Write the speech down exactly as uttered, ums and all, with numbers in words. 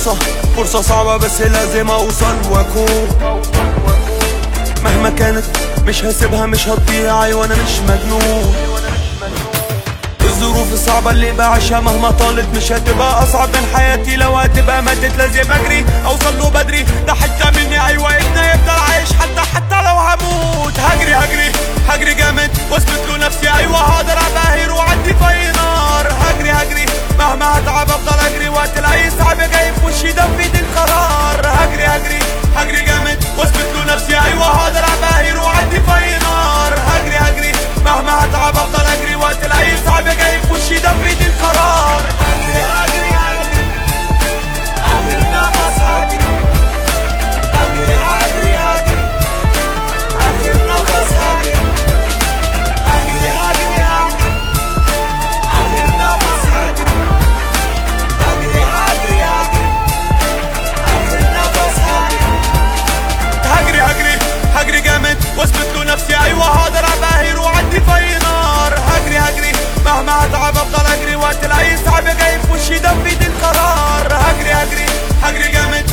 فرصة فرصة صعبة بس لازم اوصل واكون. مهما كانت مش هسيبها مش هتضيع، ايوه انا مش مجنون. الظروف الصعبة اللي بعيشها مهما طالت مش هتبقى اصعب من حياتي، لو هتبقى ماتت لازم اجري اوصل له بدري. ده حتة مني ايوه ابني يفضل عايش حتى حتى لو هموت. هجري هجري هجري جامد واثبت له نفسي، ايوه هقدر ابهر وعدي في نار. هجري هجري مهما هتعب افضل اجري، وقت الاي صعب جاي في وشي ده في ايدي القرار. هجري هجري هجري جامد واثبت له نفسي، ايوه هقدر ابهر وعدي في نار. هجري هجري مهما هتعب افضل اجري، وقت الاي صعب جاي في وشي ده في ايدي القرار. هجري هجري هجري اخر نفس هجري. هجري هجري هجري اخر نفس هجري. هجري هجري هجري اخر نفس هجري. هجري هجري هجري اخر نفس هجري. هجري هجري هجري جامد واثبت له نفسي، ايوه هقدر ابهر وعدي في نار. هجري هجري مهما هتعب افضل اجري، وقت الاي صعب جاي في وشي ده في ايدي القرار. هجري هجري هجري جامد